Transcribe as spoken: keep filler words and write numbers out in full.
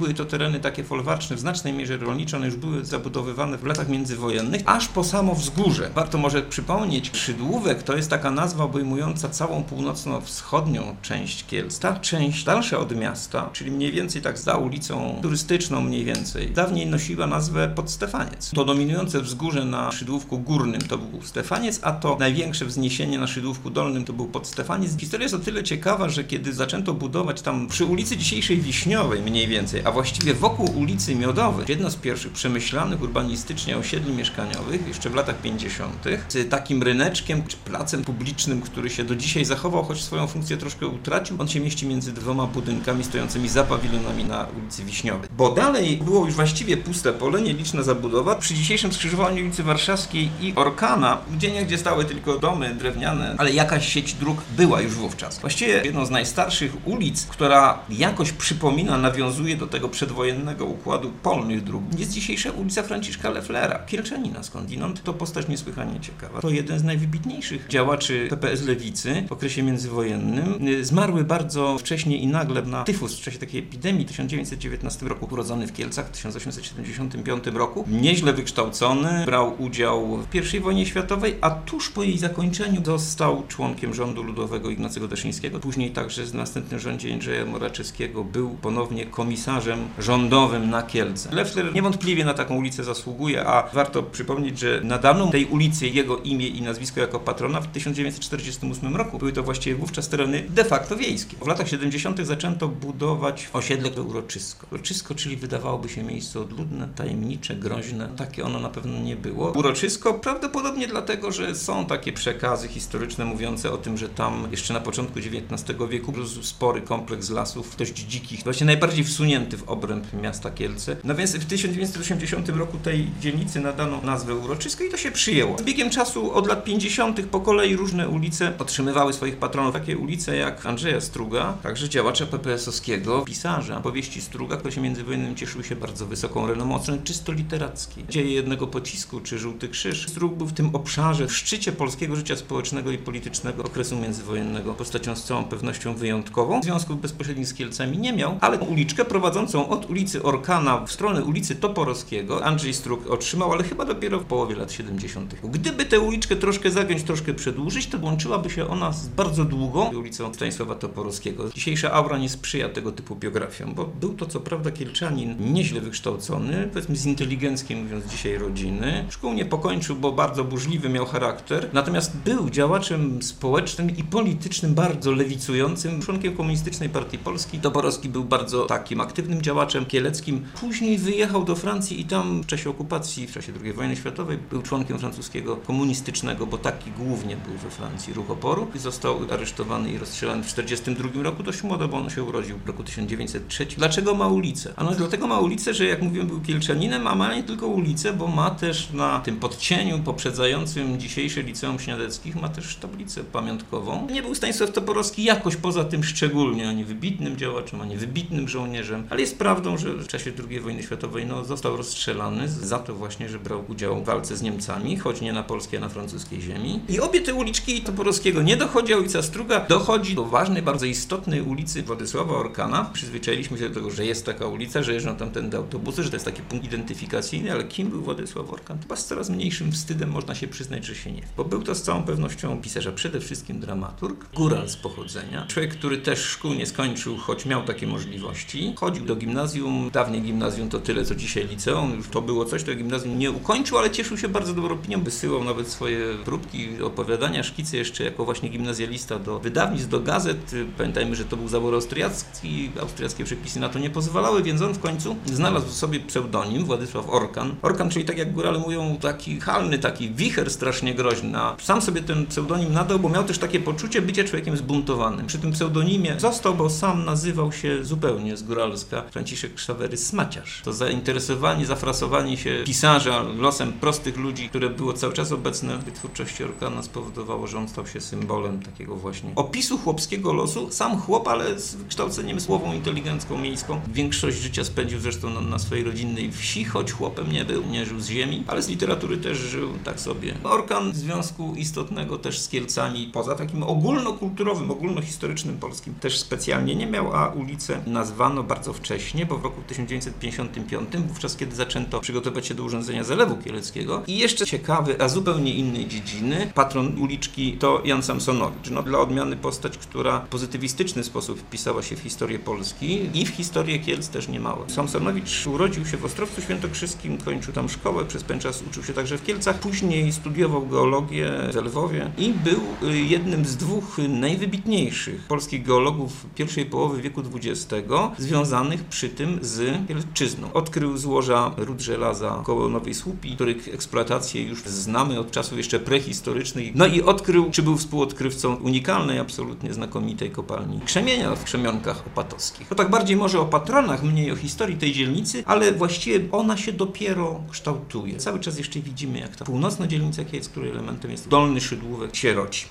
były to tereny takie folwarczne, w znacznej mierze rolnicze, one już były zabudowywane w latach międzywojennych, aż po samo wzgórze. Warto może przypomnieć, Szydłówek to jest taka nazwa obejmująca całą północno-wschodnią część Kielc. Ta część dalsza od miasta, czyli mniej więcej tak za ulicą turystyczną mniej więcej, dawniej nosiła nazwę Podstefaniec. To dominujące wzgórze na Szydłówku Górnym to był Stefaniec, a to największe wzniesienie na Szydłówku Dolnym to był Podstefaniec. Historia jest o tyle ciekawa, że kiedy zaczęto budować tam przy ulicy dzisiejszej Wiśniowej mniej więcej, a właściwie wokół ulicy Miodowej, jedno z pierwszych przemyślanych urbanistycznie osiedli mieszkaniowych jeszcze w latach pięćdziesiątych, z takim ryneczkiem czy placem publicznym, który się do dzisiaj zachował, choć swoją funkcję troszkę utracił. On się mieści między dwoma budynkami stojącymi za pawilonami na ulicy Wiśniowej. Bo dalej było już właściwie puste pole, nieliczna zabudowa. Przy dzisiejszym skrzyżowaniu ulicy Warszawskiej i Orkana, gdzie niegdzie stały tylko domy drewniane, ale jakaś sieć dróg była już wówczas. Właściwie jedną z najstarszych ulic, która jakoś przypomina, nawiązuje do tego przedwojennego układu polnych dróg, jest dzisiejsza ulica Franciszka Lefflera, kielczanina skądinąd. To postać niesłychanie ciekawa. To jeden z najwybitniejszych działaczy P P S Lewicy w okresie międzywojennym. Zmarły bardzo wcześnie i nagle na tyfus w czasie takiej epidemii w tysiąc dziewięćset dziewiętnastym roku, urodzony w Kielcach w tysiąc osiemset siedemdziesiątym piątym roku. Nieźle wykształcony, brał udział w pierwszej wojnie światowej, a tuż po jej zakończeniu został członkiem rządu ludowego Ignacego Daszyńskiego. Później także w następnym rządzie Jędrzeja Moraczewskiego był ponownie komisarzem rządowym na Kielce. Leffler niewątpliwie na taką ulicę zasługuje, a warto przypomnieć, że nadano tej ulicy jego imię i nazwisko jako patrona w tysiąc dziewięćset czterdziestym ósmym roku. Były to właściwie wówczas tereny de facto wiejskie. W latach siedemdziesiątych zaczęto budować osiedle Uroczysko. Uroczysko, czyli wydawałoby się miejsce odludne, tajemnicze, groźne. Takie ono na pewno nie było. Uroczysko prawdopodobnie dlatego, że są takie przekazy historyczne mówiące o tym, że tam jeszcze na początku dziewiętnastego wieku rósł spory kompleks lasów, dość dzikich, właśnie najbardziej wsunięty w obręb miasta Kielce. No więc w tysiąc dziewięćset osiemdziesiątym roku tej dzielnicy nadano nazwę Uroczysko i to się przyjęło. Z biegiem czasu od lat pięćdziesiątych po kolei różne ulice otrzymywały swoich patronów. Takie ulice jak Andrzeja Struga, także działacza P P S-owskiego, pisarza powieści Struga, które się międzywojennym cieszyły się bardzo wysoką renomą, od strony czysto literackiej. Dzieje jednego pocisku czy Żółty Krzyż. Strug był w tym obszarze, w szczycie polskiego życia społecznego i politycznego okresu międzywojennego postacią z całą pewnością wyjątkową. Związków bezpośrednich z Kielcami nie miał, ale uliczkę prowadzącą od ulicy Orkana w stronę ulicy Toporowskiego Andrzej Strug otrzymał, ale chyba dopiero w połowie lat siedemdziesiątych. Gdyby tę uliczkę troszkę zagiąć, troszkę przedłużyć, to łączyłaby się ona z bardzo długą ulicą Stanisława Toporowskiego. Dzisiejsza aura nie sprzyja tego typu biografiom, bo był to co prawda kielczanin nieźle wykształcony, powiedzmy z inteligenckiej, mówiąc dzisiaj, rodziny. Szkół nie pokończył, bo bardzo burzliwy miał charakter, natomiast był działaczem społecznym i politycznym bardzo lewicującym, członkiem Komunistycznej Partii Polski. Toporowski był bardzo takim aktywnym działaczem kieleckim. Później wyjechał do Francji i tam w czasie okupacji, w czasie drugiej wojny światowej był członkiem francuskiego komunistycznego, bo taki głównie był we Francji, ruch oporu. I został aresztowany i rozstrzelany w tysiąc dziewięćset czterdziestym drugim roku, dość młodo, bo on się urodził w roku tysiąc dziewięćset trzecim. Dlaczego ma ulicę? Ano dlatego ma ulicę, że jak mówiłem, był kielczaninem, a ma nie tylko ulicę, bo ma też na tym podcieniu poprzedzającym dzisiejsze Liceum Śniadeckich ma też tablicę pamiątkową. Nie był Stanisław Toporowski jakoś poza tym szczególnie ani wybitnym działaczem, ani wybitnym żołnierzem, ale jest prawdą, że w czasie drugiej wojny światowej no, został rozstrzelany za to właśnie, że brał udział w walce z Niemcami, choć nie na polskiej, a na francuskiej ziemi. I obie te uliczki Toporowskiego nie dochodzi, a ulica Struga dochodzi do ważnej, bardzo istotnej ulicy Władysława Orkana. Przyzwyczailiśmy się do tego, że jest taka ulica, że jeżdżą tamtędy autobusy, że to jest taki punkt identyfikacyjny, ale kim był Władysław Orkan? Chyba z coraz mniejszym wstydem można się przyznać, że się nie wie. Bo był to z całą pewnością pisarza, przede wszystkim dramaturg, góral z pochodzenia. Człowiek, który też szkół nie skończył, choć miał takie możliwości. Chodził do gimnazjum, dawniej gimnazjum to tyle, co dzisiaj liceum. Już to było coś, to gimnazjum nie ukończył, ale cieszył się bardzo dobrą opinią. Wysyłał nawet swoje próbki, opowiadania, szkice jeszcze jako właśnie gimnazjalista do wydawnictw, do gazet. Pamiętajmy, że to był zabór austriacki, austriackie przepisy na to nie pozwalały, więc on w końcu znalazł sobie pseudonim Władysław Orkan. Orkan, czyli tak jak górale mówią, taki halny, taki wicher strasznie groźny. A sam sobie ten pseudonim nadał, bo miał też takie poczucie bycia człowiekiem zbuntowanym. Przy tym pseudonimie został, bo sam nazywał się zupełnie z góralska Franciszek Krzawery Smaciarz. To zainteresowanie, zafrasowanie się pisarza losem prostych ludzi, które było cały czas obecne w twórczości Orkana, spowodowało, że on stał się symbolem takiego właśnie opisu chłopskiego losu. Sam chłop, ale z wykształceniem słową inteligencką miejską. Większość życia spędził zresztą na, na swojej rodzinnej wsi, choć chłopem nie był, nie żył z ziemi, ale z literatury też żył tak sobie. Orkan związku istotnego też z Kielcami, poza takim ogólnokulturowym, ogólnohistorycznym polskim, też specjalnie nie miał, a ulicę nazwano bardzo wcześnie wcześnie, bo w roku tysiąc dziewięćset pięćdziesiątym piątym, wówczas kiedy zaczęto przygotować się do urządzenia Zalewu Kieleckiego. I jeszcze ciekawy, a zupełnie innej dziedziny, patron uliczki to Jan Samsonowicz. No, dla odmiany postać, która w pozytywistyczny sposób wpisała się w historię Polski i w historię Kielc też niemało. Samsonowicz urodził się w Ostrowcu Świętokrzyskim, kończył tam szkołę, przez pewien czas uczył się także w Kielcach, później studiował geologię w Lwowie i był jednym z dwóch najwybitniejszych polskich geologów pierwszej połowy wieku dwudziestego, związanych przy tym z Kielczyzną. Odkrył złoża ród żelaza koło Nowej Słupii, których eksploatację już znamy od czasów jeszcze prehistorycznych. No i odkrył, czy był współodkrywcą unikalnej, absolutnie znakomitej kopalni krzemienia w Krzemionkach Opatowskich. To tak bardziej może o patronach, mniej o historii tej dzielnicy, ale właściwie ona się dopiero kształtuje. Cały czas jeszcze widzimy, jak ta północna dzielnica Kielc, której elementem jest Dolny Szydłówek, się rodzi.